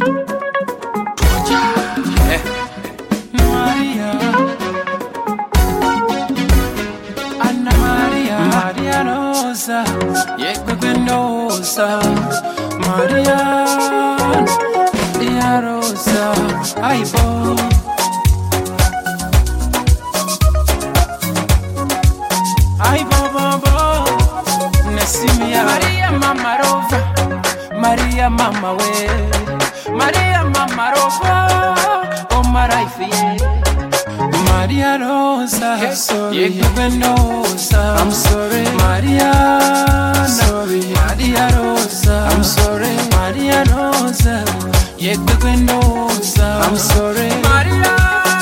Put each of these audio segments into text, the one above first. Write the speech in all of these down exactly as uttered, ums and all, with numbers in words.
Yeah. Maria, Anna Maria, Maria Rosa, Yekwenosa, Maria, Maria Rosa, Aibo. Aibo, Bobo, Nessimia, Maria Mama Rosa, Maria Mama we, Maria Mama Rosa, oh Maraifi, Maria Rosa, Yekwenosa, I'm sorry, Maria, sorry, Maria Rosa, I'm sorry, Maria Rosa, Yekwenosa, I'm sorry, Maria.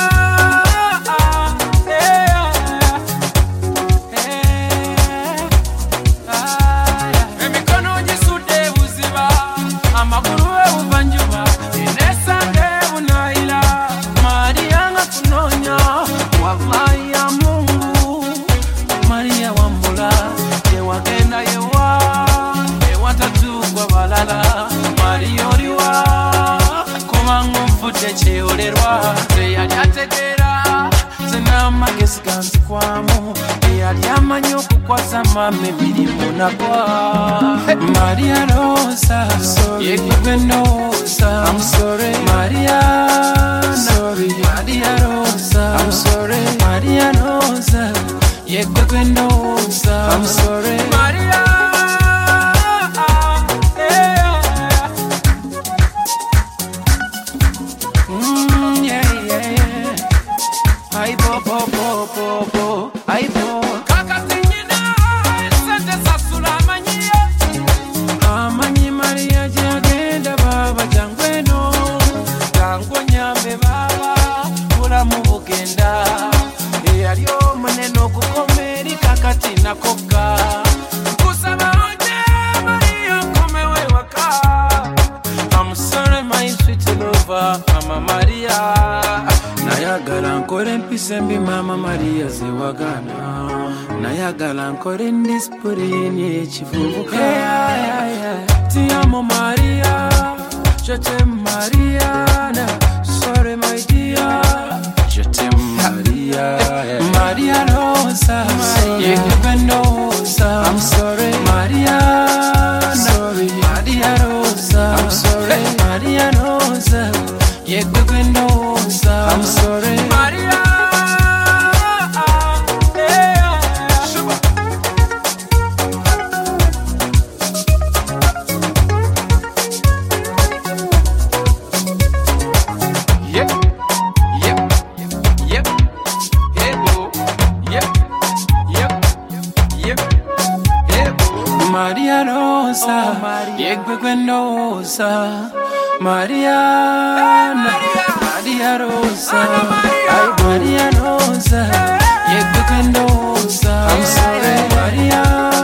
Maria Rosa, Yekwenosa, I'm sorry, Maria, sorry, Maria Rosa, I'm sorry, Maria Rosa, Yekwenosa, I'm sorry, Maria. Mm, yeah, yeah, yeah. I bo bo bo bo bo, I bo. I'm sorry, my sweet lover, Mama Maria. Nayagala nkore mpisembi Mama Maria zewagana. Nayagala nkore ndispuri echivubuka. Ti amo Maria, je t'aime Mariana. Sorry my dear, je t'aime Maria. Maria Rosa, Yekwenosa, I'm sorry, Maria, sorry, Maria Rosa, I'm sorry, Maria Rosa, Yekwenosa, I'm sorry, Maria. Maria Rosa, Yekwenosa, Maria, Maria Rosa, Maria Rosa, Yekwenosa, I'm sorry, Maria.